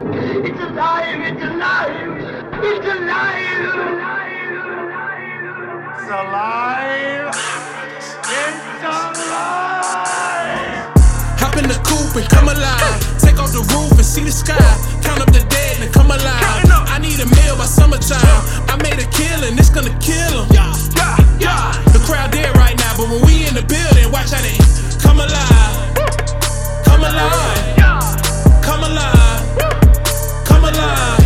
It's alive, it's alive, it's alive. It's alive. It's alive. Hop in the coupe and come alive. Take off the roof and see the sky. Count up the dead and come alive. I need a meal by summertime. I made a killing, it's gonna kill 'em. The crowd dead right now, but when we in the building, watch how they come alive. Come alive. Come alive. Come alive.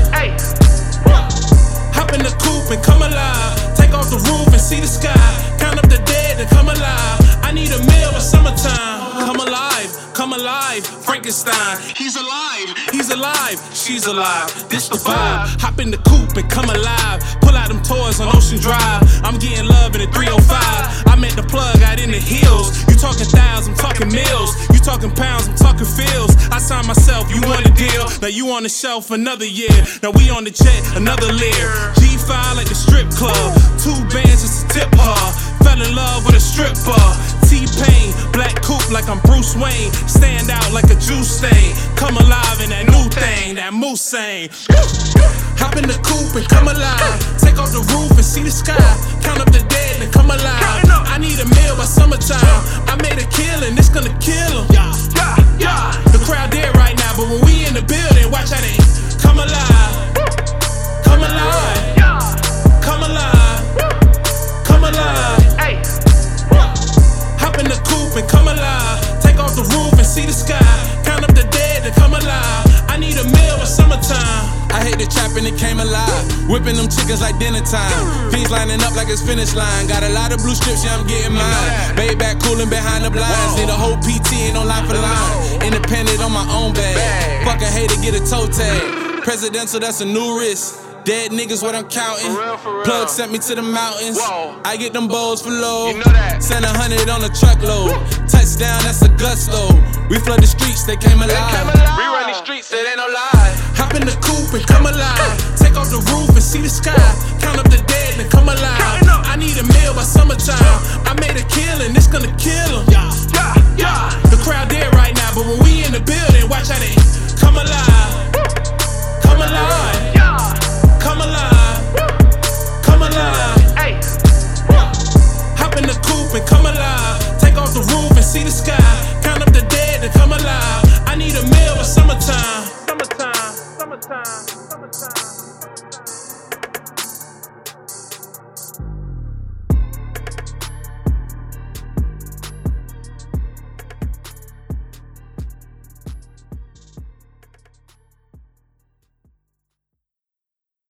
Hop in the coupe and come alive. Take off the roof and see the sky. Count up the dead and come alive. I need a meal by summertime. Come alive, come alive. Frankenstein, he's alive, he's alive, she's alive. This the vibe. Hop in the coupe and come alive. Pull out them toys on Ocean Drive. I'm getting love in the 305. I met the plug out in the hills. You talking thousands, I'm talking mills. You talking pounds, I'm talking fields. I signed myself, you want a deal. Now you on the shelf another year. Now we on the jet, another leer. G5 like the strip club. 2 bands just to tip her. Fell in love with a stripper. T-Pain, black coupe like I'm Bruce Wayne. Stand out like a juice stain. Come alive in that new thing, that Moussain. Hop in the coupe and come alive. Take off the roof and see the sky. Count up the dead and come alive. I need a meal by summertime. I made a killing, it's gonna kill 'em. The crowd dead right now, but when we in the building, watch how they come alive. Come alive. Come alive. Come alive. Hop in the coupe and come alive. Take off the roof and see the sky. Count up the dead and come alive. I need a meal by summertime. I hate the trap and it came alive. Whipping them chickens like dinner time. Fiends lining up like it's finish line. Got a lot of blue strips, yeah, I'm getting mine. Baby back cooling behind the blinds. Need a whole PT, ain't no line for line. Independent on my own bag. Fuck a hater, get a toe tag. Presidential, that's a new risk. Dead niggas, what I'm counting. For real. Plug sent me to the mountains. Whoa. I get them bowls for low. You know that. Send 100 on a truckload. Touchdown, that's a gusto. We flood the streets, they came alive. We run these streets, it ain't no lie. Hop in the coupe and come alive. Take off the roof and see the sky. Count up the dead and come alive. I need a meal by summertime. I made a killing, it's gonna kill 'em. The crowd dead